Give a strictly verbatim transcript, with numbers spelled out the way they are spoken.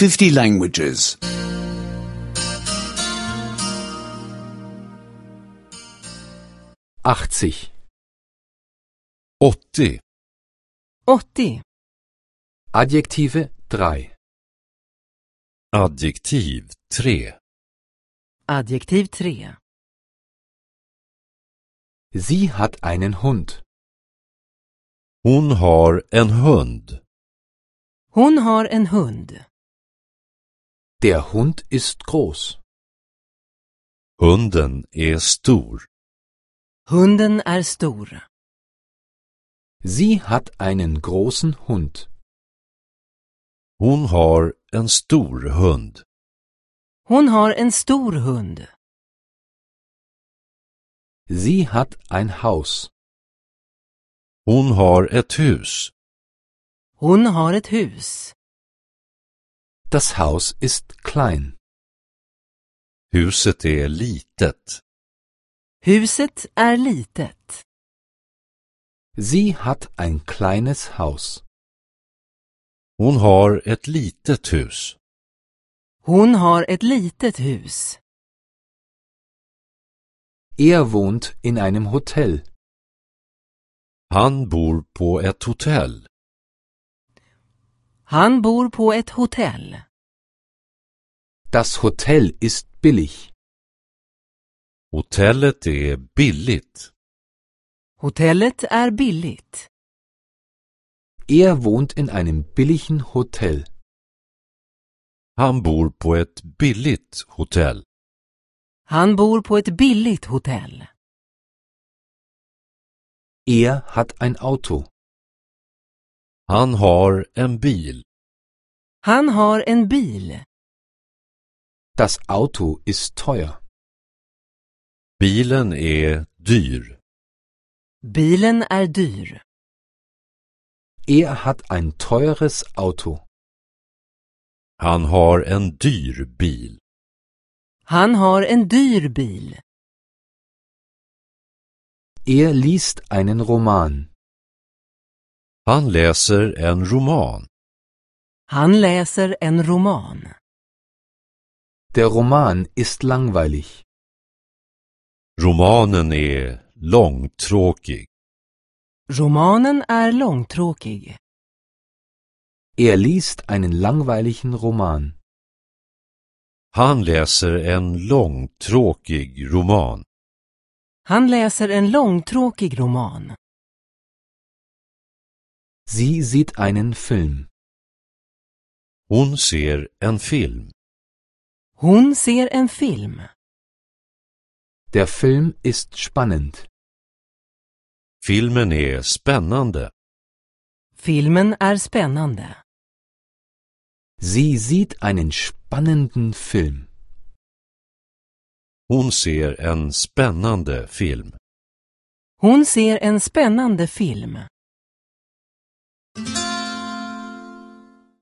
fifty languages. achtzig. åttio. åttio. Adjektive drei. Adjektiv tre. Adjektiv tre. Sie hat einen Hund. Hon har en hund. Hon har en hund. Der Hund ist groß. Hunden är stor. Hunden är stor. Sie hat einen großen Hund. Hon har en stor hund. Hon har en stor hund. Sie hat ein Haus. Hon har ett hus. Hon har ett hus. Das Haus ist klein. Huset är litet. Huset är litet. Sie hat ein kleines Haus. Hon har ett litet hus. Hon har ett litet hus. Er wohnt in einem Hotel. Han bor på ett hotell. Han bor på ett hotell. Das Hotel ist billig. Hotellet är billigt. Hotellet är billigt. Er wohnt in einem billigen Hotel. Han bor på ett billigt hotell. Han bor på ett billigt hotell. Er hat ein Auto. Han har en bil. Han har en bil. Das Auto ist teuer. Bilen är dyr. Bilen är dyr. Er hat ein teures Auto. Han har en dyr bil. Han har en dyr bil. Er liest einen Roman. Han läser en roman. Han läser en roman. Der Roman ist langweilig. Romanen är långtråkig. Romanen är långtråkig. Er liest einen langweiligen Roman. Han läser en långtråkig roman. Han läser en långtråkig roman. Sie sieht einen Film. Hon ser en film. Hon ser en film. Der Film ist spannend. Filmen är spännande. Filmen är spännande. Sie sieht einen spannenden Film. Hon ser en spännande film. Hon ser en spännande film.